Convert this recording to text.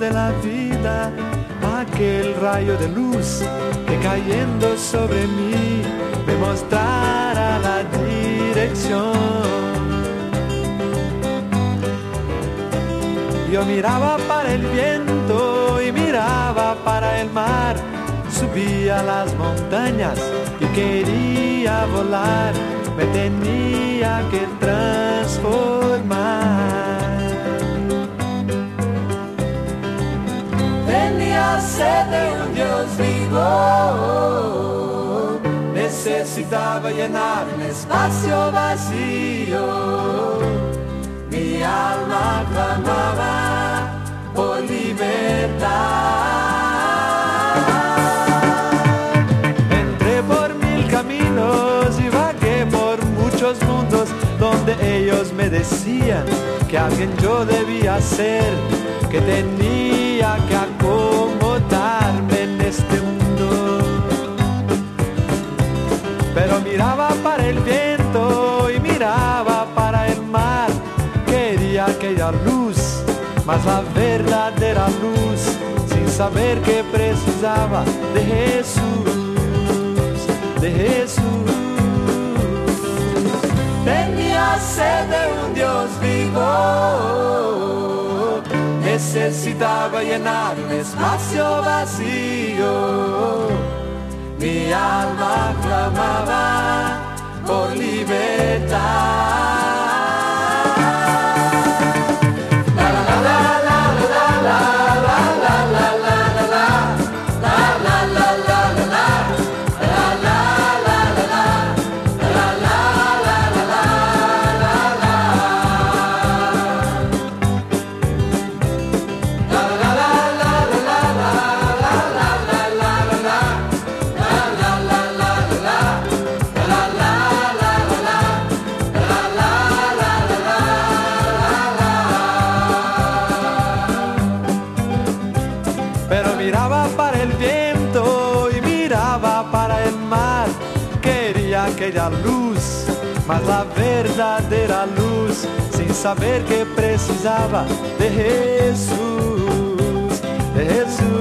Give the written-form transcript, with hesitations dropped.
de la vida, aquel rayo de luz que cayendo sobre mí me mostrara la dirección. Yo miraba para el viento y miraba para el mar, subía las montañas y quería volar, me tenía que transformar. Tenía sed de un Dios vivo, necesitaba llenar un espacio vacío. Mi alma clamaba por libertad. Entré por 1000 caminos y vagué por muchos mundos donde ellos me decían que alguien yo debía ser, que tenía que acomodarme en este mundo. Pero miraba para el viento y miraba para el mar, quería aquella luz, mas la verdadera luz, sin saber que precisaba de Jesús, de Jesús. Tenía sed de un Dios vivo, necesitaba llenar un espacio vacío. Mi alma clamaba por libertad. Pero miraba para el viento y miraba para el mar, quería aquella luz, mas la verdadera luz, sin saber que precisaba de Jesús, de Jesús.